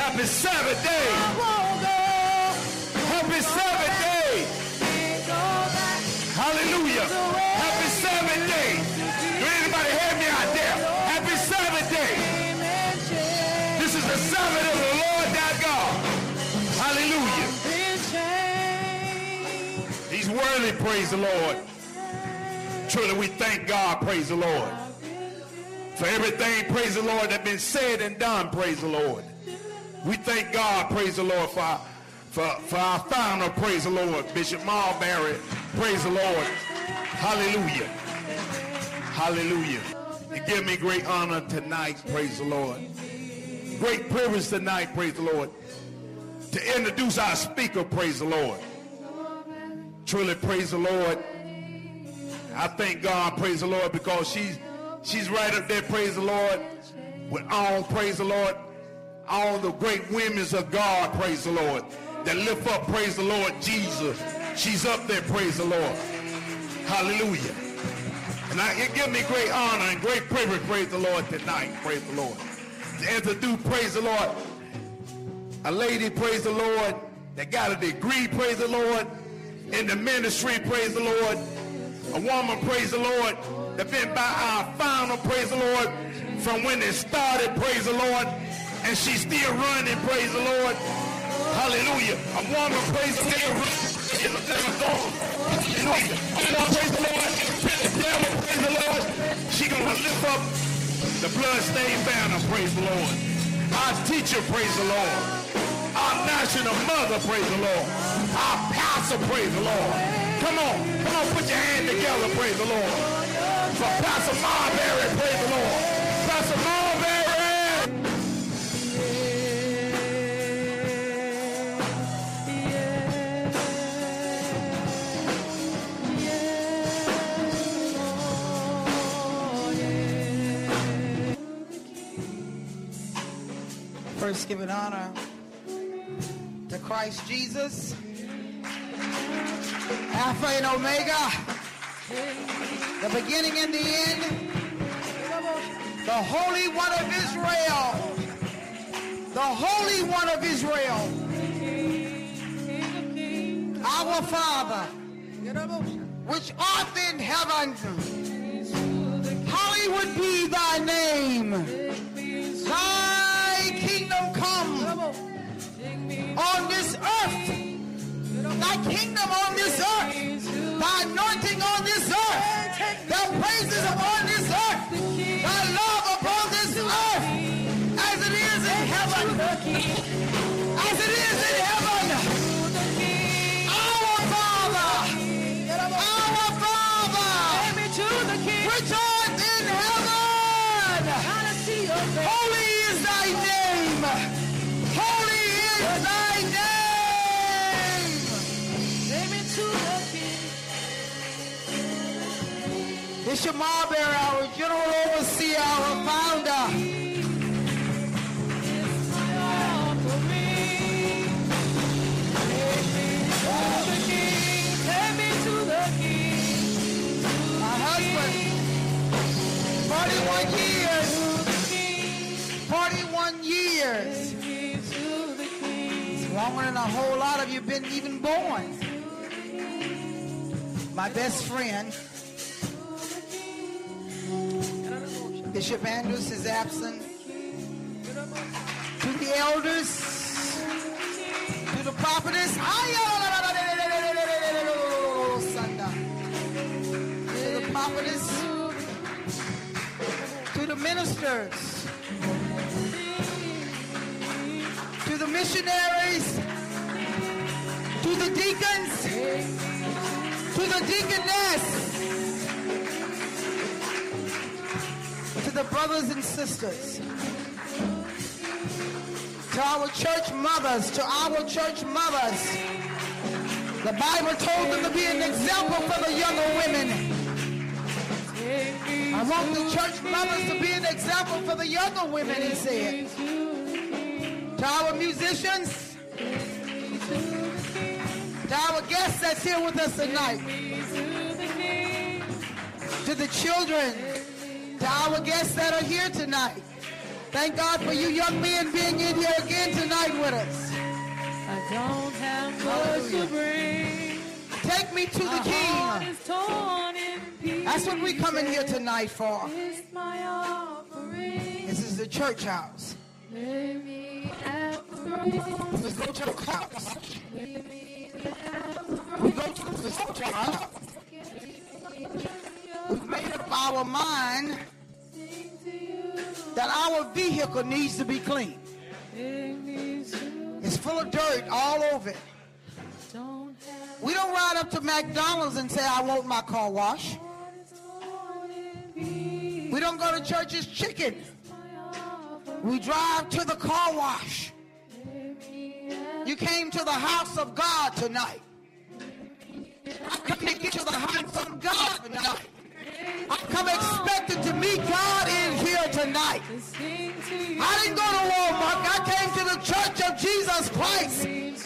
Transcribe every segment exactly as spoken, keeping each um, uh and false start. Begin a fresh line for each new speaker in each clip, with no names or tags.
Happy Sabbath day. Happy Sabbath day. Hallelujah. Happy Sabbath day. Do anybody hear me out there? Happy Sabbath day. This is the Sabbath of the Lord thy God. Hallelujah. He's worthy, praise the Lord. Truly we thank God, praise the Lord. For everything, praise the Lord, that's been said and done, praise the Lord. We thank God, praise the Lord, for our, for, for our founder, praise the Lord, Bishop Marbury, praise the Lord. Hallelujah. Hallelujah. It gives me great honor tonight, praise the Lord. Great privilege tonight, praise the Lord, to introduce our speaker, praise the Lord. Truly, praise the Lord. I thank God, praise the Lord, because she's she's right up there, praise the Lord, with all, praise the Lord, all the great women of God, praise the Lord, that lift up, praise the Lord, Jesus. She's up there, praise the Lord. Hallelujah. And I, it gives me great honor and great privilege, praise the Lord, tonight, praise the Lord, to introduce, praise the Lord, a lady, praise the Lord, that got a degree, praise the Lord, in the ministry, praise the Lord. A woman, praise the Lord, that been by our founder, praise the Lord, from when it started, praise the Lord, and she's still running, praise the Lord. Hallelujah. A woman, praise the Lord. Hallelujah. A woman, praise the Lord. Praise the Lord. She gonna lift up the bloodstained banner, praise the Lord. Our teacher, praise the Lord. Our national mother, praise the Lord. Our pastor, praise the Lord. Come on, come on, put your hand together, praise the Lord. For Pastor Marbury, praise the Lord. Pastor Marbury.
First, give it honor to Christ Jesus, Alpha and Omega, the beginning and the end, the Holy One of Israel, the Holy One of Israel, our Father, which art in heaven, hallowed be thy name. Thy kingdom come on this earth. Thy kingdom on this earth, thy anointing on this earth, thy praises upon this earth, thy love upon this earth, as it is in heaven, as it is in heaven. Our Father, our Father, which art in heaven, holy is thy name, holy is thy name. Bishop Marbury, our general overseer, our founder. My husband, forty-one years. forty-one years. It's longer than a whole lot of you been even born. My best friend, Bishop Andrews, is absent. To the elders, to the prophetess, to the prophetess, to the ministers, to the missionaries, to the deacons, to the deaconess, to the brothers and sisters, to our church mothers, to our church mothers. The Bible told them to be an example for the younger women. I want the church mothers to be an example for the younger women, he said. To our musicians, to our guests that's here with us tonight, to the children, to our guests that are here tonight, Thank God for you young men being in here again tonight with us.
I don't have much to bring.
Take me to the King. That's what we come in here tonight for. This is the church house. Let's go to the house. We go to the church house. We've made up our mind that our vehicle needs to be clean. It's full of dirt all over it. We don't ride up to McDonald's and say, I want my car washed. We don't go to Church's Chicken. We drive to the car wash. You came to the house of God tonight. I come to get to the house of God tonight. I come expecting to meet God in here tonight. I didn't go to Walmart. I came to the Church of Jesus Christ.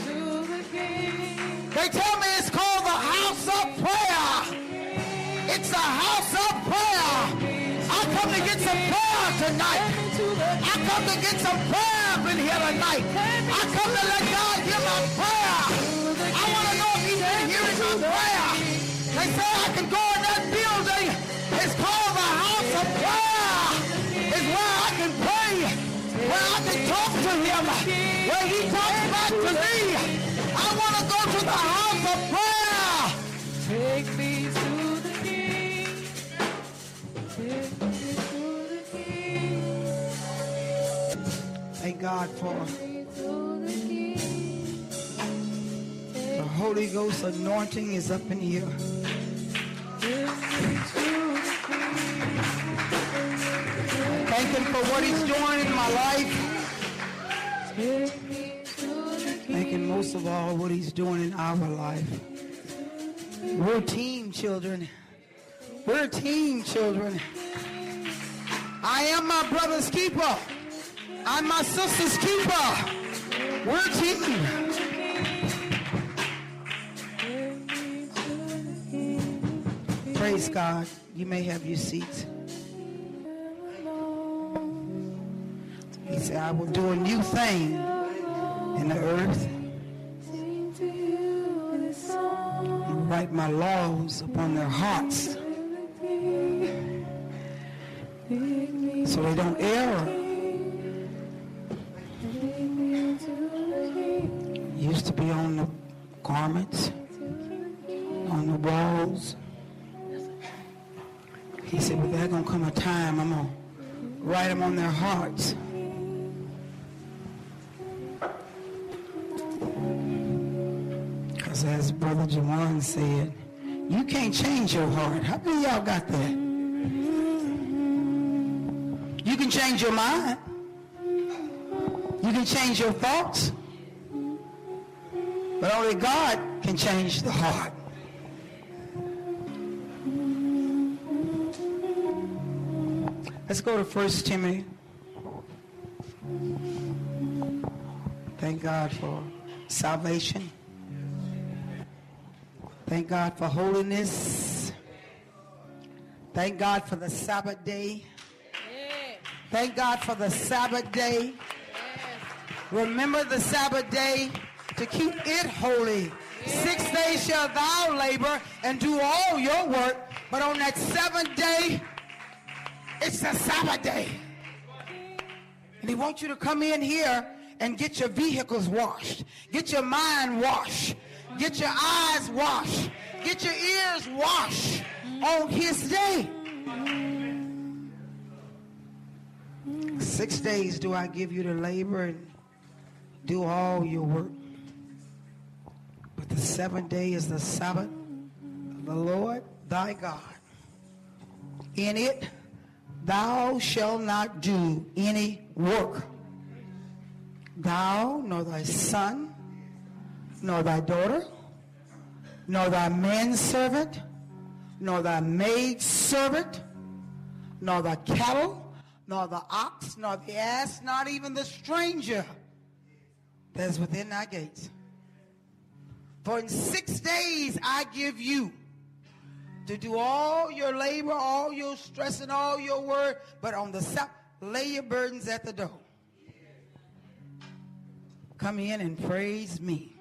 They tell me it's called the house of prayer. It's a house of prayer. I come to get some prayer tonight. I come to get some prayer up in here tonight. I come to let God hear my prayer. I want to know if he's been hearing my prayer. They say I can go in that building. It's called the house of prayer. It's where I can pray, where I can talk to him, where he talks back to me. I want to go to the house of prayer.
Take me to the King. Take me to the King.
Thank God for the Holy Ghost anointing is up in here. Thank him for what he's doing in my life. Thank him most of all what he's doing in our life. We're team children. We're team children. I am my brother's keeper. I'm my sister's keeper. We're a team. Praise God. You may have your seats. He said, I will do a new thing in the earth. And write my laws upon their hearts so they don't err. Used to be on the garments, on the walls. He said, but there's going to come a time I'm going to write them on their hearts. Because as Brother Jawan said, you can't change your heart. How many of y'all got that? You can change your mind. You can change your thoughts. But only God can change the heart. Let's go to First Timothy. Thank God for salvation. Thank God for holiness. Thank God for the Sabbath day. Thank God for the Sabbath day. Remember the Sabbath day to keep it holy. Six days shall thou labor and do all your work, but on that seventh day, it's the Sabbath day. And he wants you to come in here and get your vehicles washed. Get your mind washed. Get your eyes washed. Get your ears washed on his day. Six days do I give you to labor and do all your work. But the seventh day is the Sabbath of the Lord thy God. In it thou shalt not do any work. Thou, nor thy son, nor thy daughter, nor thy manservant, nor thy maidservant, nor thy cattle, nor the ox, nor the ass, not even the stranger that is within thy gates. For in six days I give you to do all your labor, all your stress, and all your work. But on the Sabbath, lay your burdens at the door. Come in and praise me.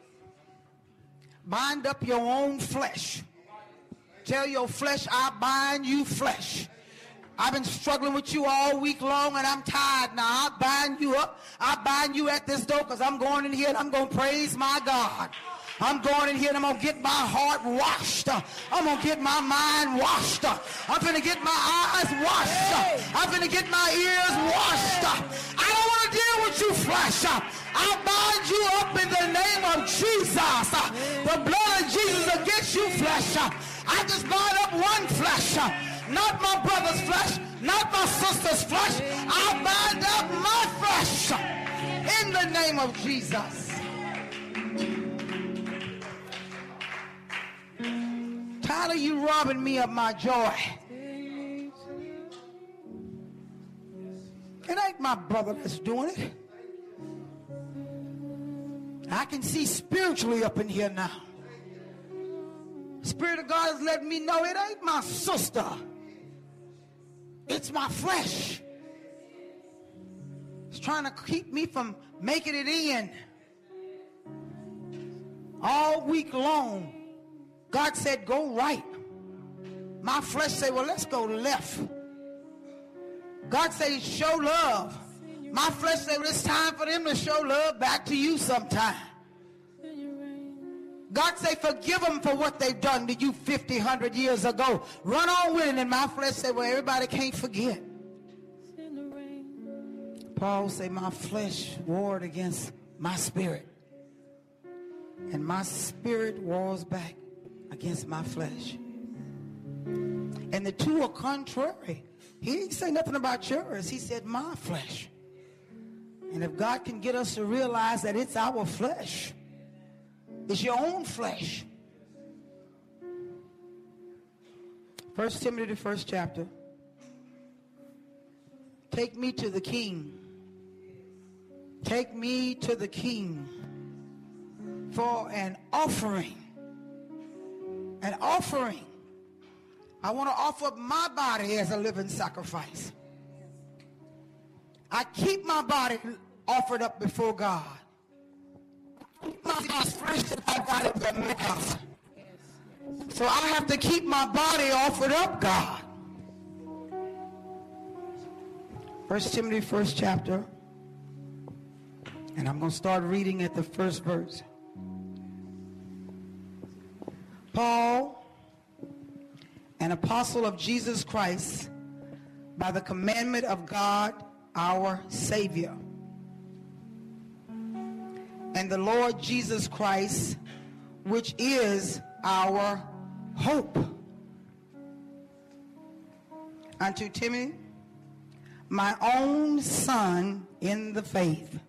Bind up your own flesh. Tell your flesh, I bind you, flesh. I've been struggling with you all week long and I'm tired now. I bind you up. I bind you at this door because I'm going in here and I'm going to praise my God. I'm going in here and I'm going to get my heart washed. I'm going to get my mind washed. I'm going to get my eyes washed. I'm going to get my ears washed. I don't want to deal with you, flesh. I bind you up in the name of Jesus. The blood of Jesus against you, flesh. I just bind up one flesh. Not my brother's flesh. Not my sister's flesh. I bind up my flesh in the name of Jesus. Tired of you robbing me of my joy. It ain't my brother that's doing it. I can see spiritually up in here now. Spirit of God has let me know it ain't my sister. It's my flesh. It's trying to keep me from making it in. All week long, God said, go right. My flesh said, well, let's go left. God said, show love. My flesh said, well, it's time for them to show love back to you sometime. God say, forgive them for what they've done to you fifty, one hundred years ago. Run on with it. And my flesh say, well, everybody can't forget. Paul say, my flesh warred against my spirit. And my spirit wars back against my flesh. And the two are contrary. He didn't say nothing about yours. He said, my flesh. And if God can get us to realize that it's our flesh, it's your own flesh. First Timothy, the first chapter. Take me to the king. Take me to the king for an offering. An offering. I want to offer up my body as a living sacrifice. I keep my body offered up before God. My flesh that I got in the mouth. So I have to keep my body offered up, God. First Timothy, first chapter. And I'm going to start reading at the first verse. Paul, an apostle of Jesus Christ, by the commandment of God, our Savior, and the Lord Jesus Christ, which is our hope. Unto Timothy, my own son in the faith,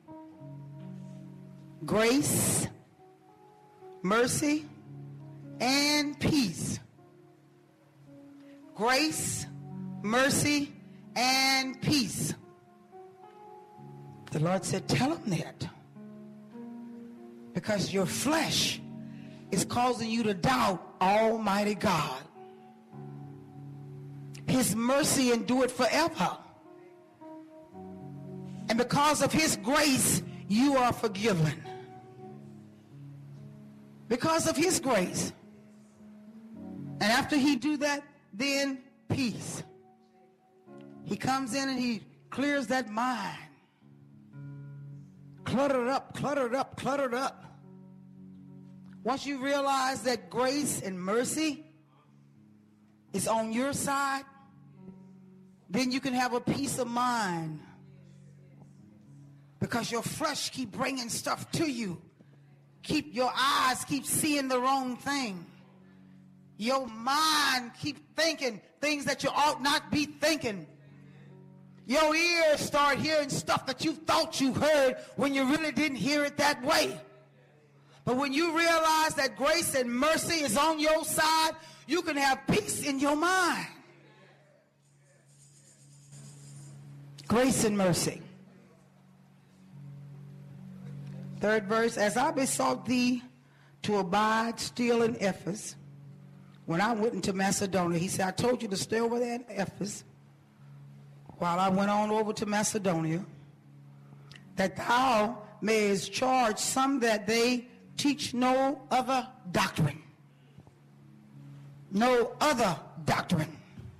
grace, mercy, and peace. Grace, mercy, and peace. The Lord said, tell him that. Because your flesh is causing you to doubt Almighty God. His mercy endureth forever. And because of his grace, you are forgiven. Because of his grace. And after he do that, then peace. He comes in and he clears that mind. Cluttered up, cluttered up, cluttered up. Once you realize that grace and mercy is on your side, then you can have a peace of mind. Because your flesh keep bringing stuff to you. Keep your eyes keep seeing the wrong thing. Your mind keep thinking things that you ought not be thinking. Your ears start hearing stuff that you thought you heard when you really didn't hear it that way. But when you realize that grace and mercy is on your side, you can have peace in your mind. Grace and mercy. Third verse, as I besought thee to abide still in Ephesus, when I went into Macedonia, he said, I told you to stay over there in Ephesus. while I went on over to Macedonia, that thou mayest charge some that they teach no other doctrine. No other doctrine.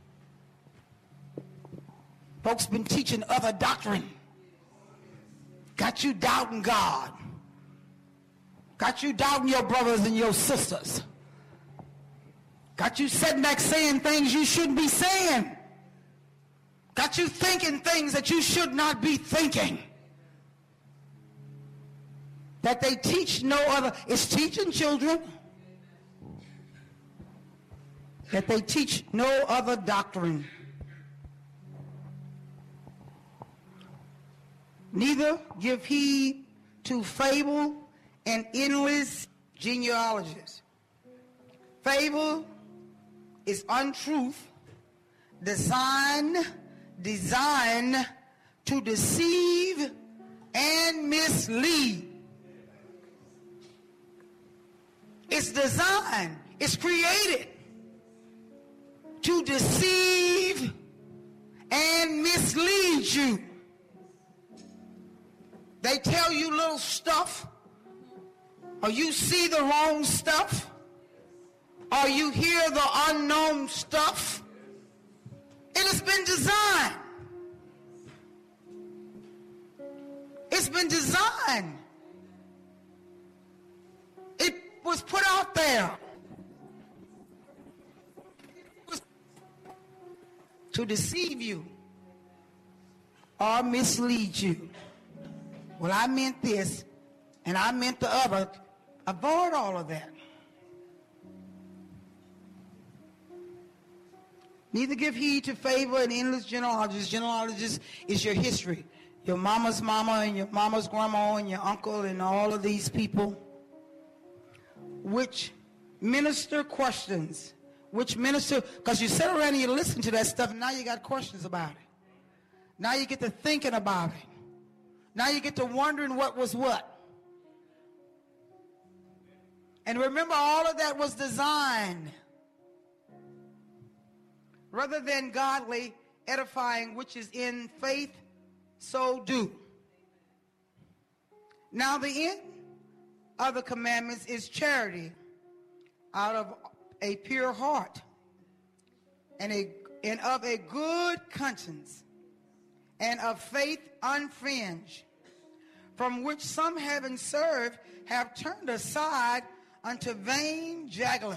Folks been teaching other doctrine. Got you doubting God. Got you doubting your brothers and your sisters. Got you sitting back saying things you shouldn't be saying. Got you thinking things that you should not be thinking. That they teach no other. It's teaching children. That they teach no other doctrine. Neither give heed to fable and endless genealogies. Fable is untruth, design, design to deceive and mislead. It's designed, it's created to deceive and mislead you. They tell you little stuff, or you see the wrong stuff, or you hear the unknown stuff. It has been designed. It's been designed. It was put out there to deceive you or mislead you. Well, I meant this, and I meant the other. Avoid all of that. Neither give heed to favor and endless genealogies. Genealogies is your history. Your mama's mama and your mama's grandma and your uncle and all of these people, which minister questions. Which minister, because you sit around and you listen to that stuff, and now you got questions about it. Now you get to thinking about it. Now you get to wondering what was what. And remember, all of that was designed rather than godly edifying, which is in faith, so do. Now the end of the commandments is charity out of a pure heart and, a, and of a good conscience and of faith unfringed, from which some having served have turned aside unto vain juggling.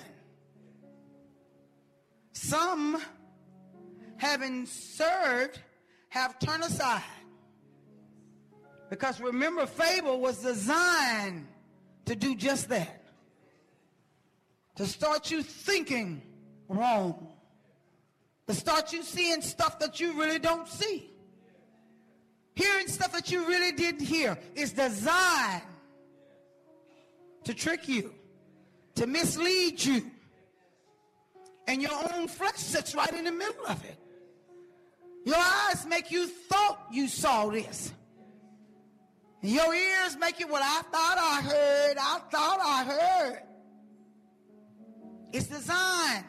Some having served have turned aside. Because remember, fable was designed to do just that. To start you thinking wrong. To start you seeing stuff that you really don't see. Hearing stuff that you really didn't hear. It's designed to trick you, to mislead you. And your own flesh sits right in the middle of it. Your eyes make you thought you saw this. And your ears make you, well, I thought I heard, I thought I heard. It's designed.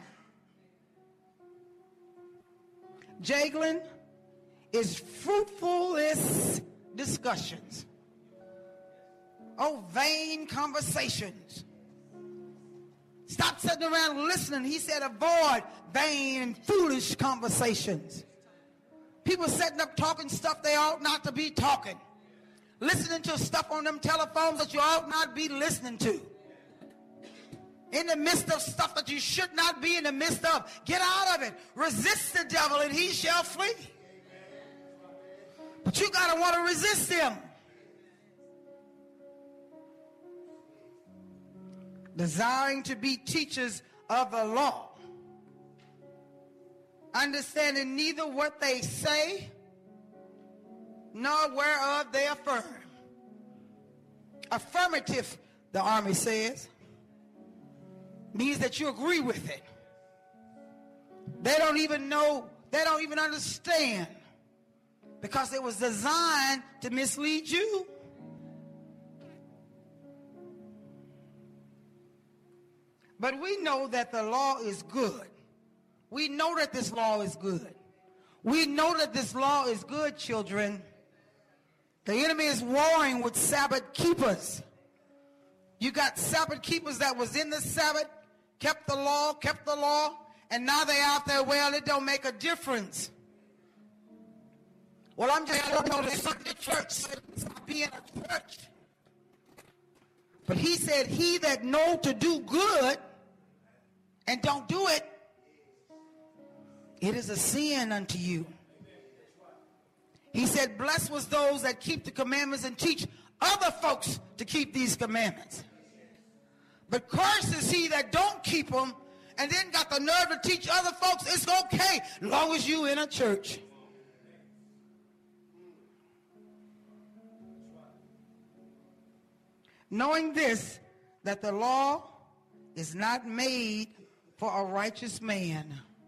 Juggling is fruitfulness discussions. Oh, vain conversations. Stop sitting around listening. He said avoid vain and foolish conversations. People sitting up talking stuff they ought not to be talking. Listening to stuff on them telephones that you ought not be listening to. In the midst of stuff that you should not be in the midst of. Get out of it. Resist the devil and he shall flee. But you got to want to resist him. Desiring to be teachers of the law. Understanding neither what they say, nor whereof they affirm. Affirmative, the army says, means that you agree with it. They don't even know, they don't even understand. Because it was designed to mislead you. But we know that the law is good. We know that this law is good. We know that this law is good, children. The enemy is warring with Sabbath keepers. You got Sabbath keepers that was in the Sabbath, kept the law, kept the law, and now they're out there, well, it don't make a difference. Well, I'm just going to go to Sunday church. Stop being a church. But he said, he that know to do good and don't do it, it is a sin unto you. He said, blessed was those that keep the commandments and teach other folks to keep these commandments. But cursed is he that don't keep them and then got the nerve to teach other folks it's okay as long as you in a church. Knowing this, that the law is not made for a righteous man.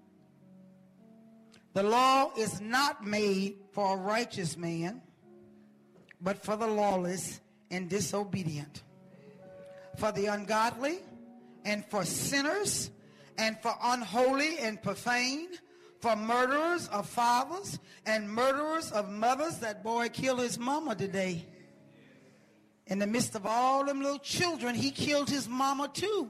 The law is not made for a righteous man, but for the lawless and disobedient, for the ungodly, and for sinners, and for unholy and profane, for murderers of fathers, and murderers of mothers. That boy killed his mama today. In the midst of all them little children, he killed his mama too.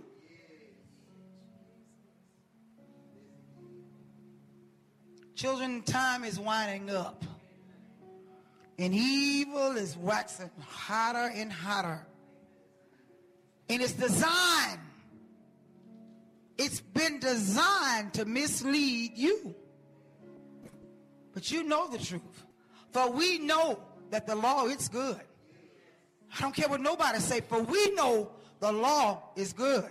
Children, time is winding up. And evil is waxing hotter and hotter. And it's designed. It's been designed to mislead you. But you know the truth. For we know that the law is good. I don't care what nobody say, for we know the law is good.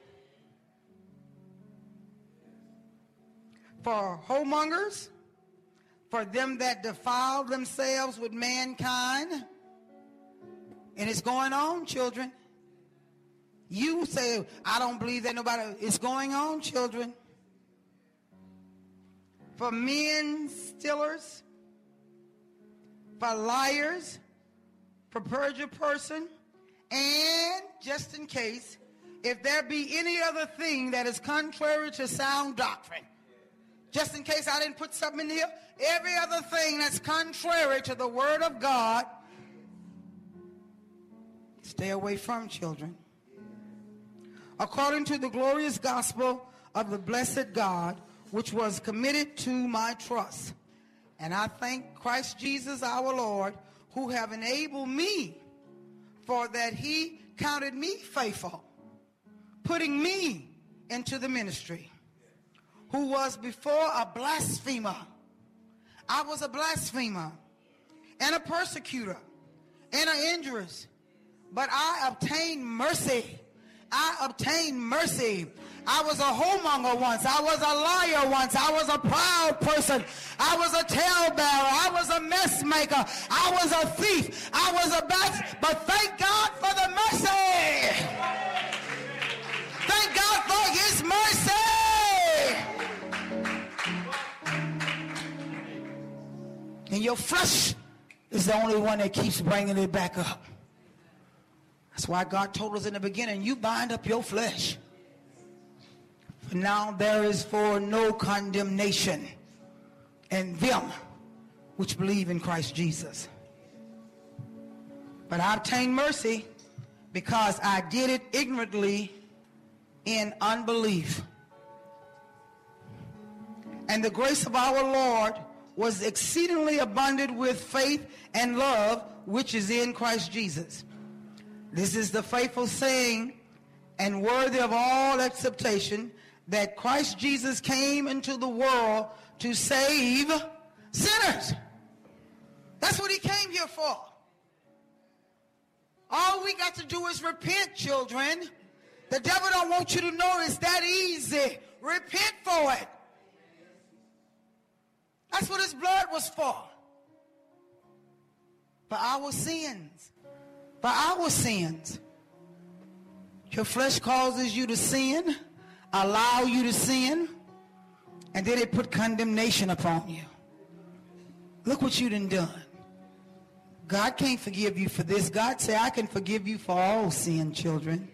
For whoremongers, for them that defile themselves with mankind. And it's going on, children. You say, I don't believe that nobody. It's going on, children. For men stealers, for liars, for perjured person, and just in case, if there be any other thing that is contrary to sound doctrine. Just in case I didn't put something in here, every other thing that's contrary to the word of God, stay away from, children. According to the glorious gospel of the blessed God, which was committed to my trust. And I thank Christ Jesus our Lord, who have enabled me, for that he counted me faithful, putting me into the ministry, who was before a blasphemer. I was a blasphemer and a persecutor and an injurious, but I obtained mercy. I obtained mercy. I was a whoremonger once. I was a liar once. I was a proud person. I was a talebearer. I was a mess maker. I was a thief. I was a bad. But thank God for the mercy. Thank God for his mercy. And your flesh is the only one that keeps bringing it back up. That's why God told us in the beginning, you bind up your flesh. For now there is for no condemnation in them which believe in Christ Jesus. But I obtained mercy because I did it ignorantly in unbelief. And the grace of our Lord was exceedingly abundant with faith and love, which is in Christ Jesus. This is the faithful saying and worthy of all acceptation, that Christ Jesus came into the world to save sinners. That's what he came here for. All we got to do is repent, children. The devil don't want you to know it's that easy. Repent for it. That's what his blood was for. For our sins. For our sins. Your flesh causes you to sin, allow you to sin, and then it put condemnation upon you. Look what you done done. God can't forgive you for this. God said, I can forgive you for all sin, children.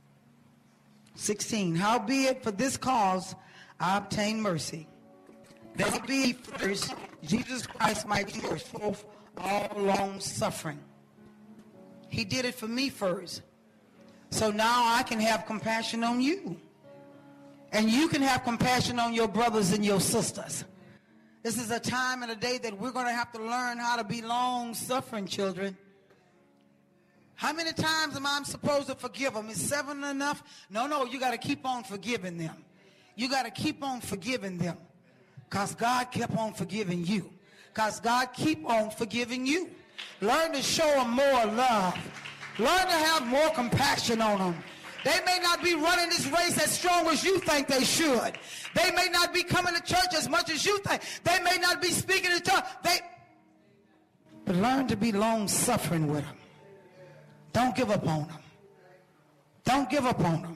sixteen, howbeit for this cause I obtain mercy, that I be first, Jesus Christ might teach forth all long suffering. He did it for me first. So now I can have compassion on you. And you can have compassion on your brothers and your sisters. This is a time and a day that we're going to have to learn how to be long-suffering, children. How many times am I supposed to forgive them? Is seven enough? No, no, you got to keep on forgiving them. You got to keep on forgiving them. Because God kept on forgiving you. Because God keep on forgiving you. Learn to show them more love. Learn to have more compassion on them. They may not be running this race as strong as you think they should. They may not be coming to church as much as you think. They may not be speaking in tongues. They, but learn to be long-suffering with them. Don't give up on them. Don't give up on them.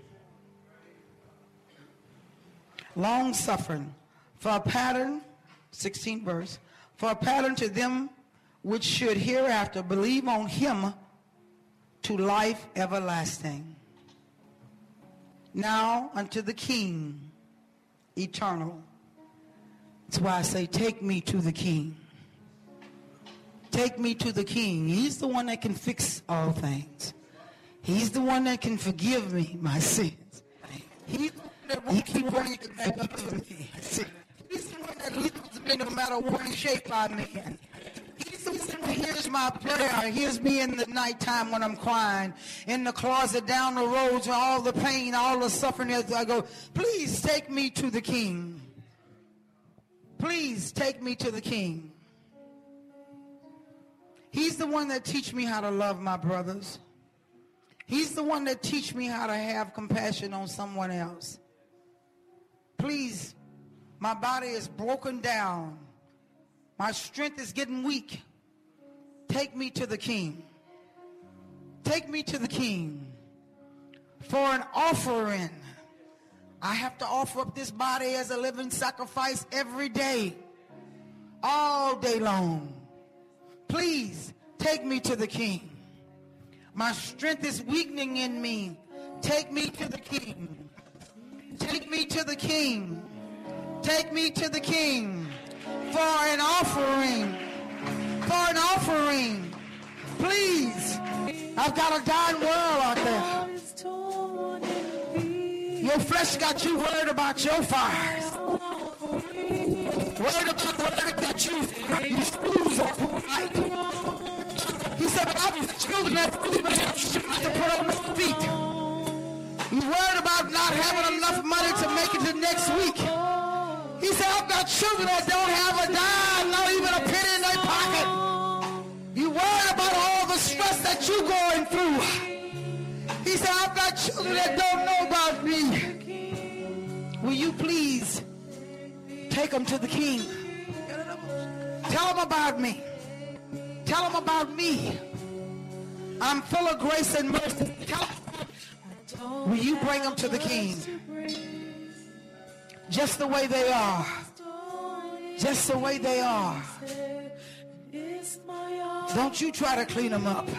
Long-suffering. For a pattern, sixteenth verse, for a pattern to them which should hereafter believe on him to life everlasting. Now unto the King, eternal. That's why I say, take me to the King. Take me to the King. He's the one that can fix all things. He's the one that can forgive me my sins. He's the one that will keep bringing it back up to me. He's the one that leads me no matter what shape I'm in. He's the one that hears my prayer, hears me in the nighttime when I'm crying, in the closet, down the roads, all the pain, all the suffering. I go, please take me to the King. Please take me to the King. He's the one that teach me how to love my brothers. He's the one that teach me how to have compassion on someone else. Please, my body is broken down. My strength is getting weak. Take me to the King. Take me to the King. For an offering. I have to offer up this body as a living sacrifice every day. All day long. Please, take me to the King. My strength is weakening in me. Take me to the King. Take me to the King. Take me to the King. For an offering. For an offering. Please. I've got a dying world out there. Your flesh got you worried about your fires. Worried about whatever that you, you snooze all night. He said, but I was children that to put on my feet. You're worried about not having enough money to make it to next week. He said, I've got children that don't have a dime, not even a penny in their pocket. You worried about all the stress that you're going through. He said, I've got children that don't know about me. Will you please take them to the King? Tell them about me. Tell them about me. I'm full of grace and mercy. Tell them. Will you bring them to the King? Just the way they are. Just the way they are. Don't you try to clean them up.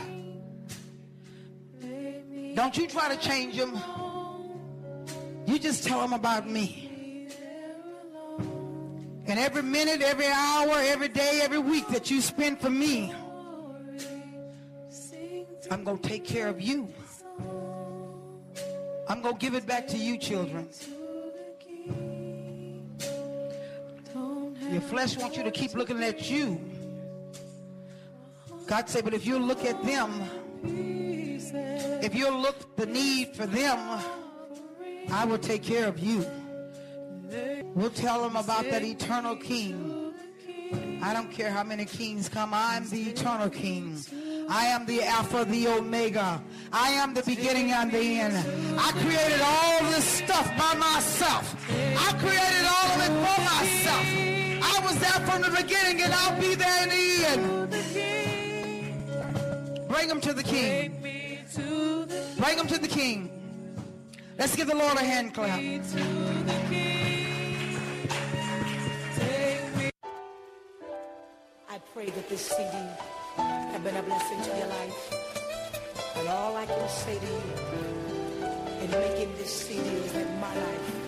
Don't you try to change them. You just tell them about me. And every minute, every hour, every day, every week that you spend for me, I'm going to take care of you. I'm going to give it back to you, children. Your flesh wants you to keep looking at you. God said, but if you look at them, if you look the need for them, I will take care of you. We'll tell them about that eternal King. I don't care how many kings come. I'm the eternal King. I am the Alpha, the Omega. I am the beginning and the end. I created all this stuff by myself. I created all of it for myself. I was there from the beginning and I'll be there in the end. Bring them to the King. Bring them to the King. Let's give the Lord a hand clap.
I pray that this C D has been a blessing to your life. And all I can say to you in making this C D is that my life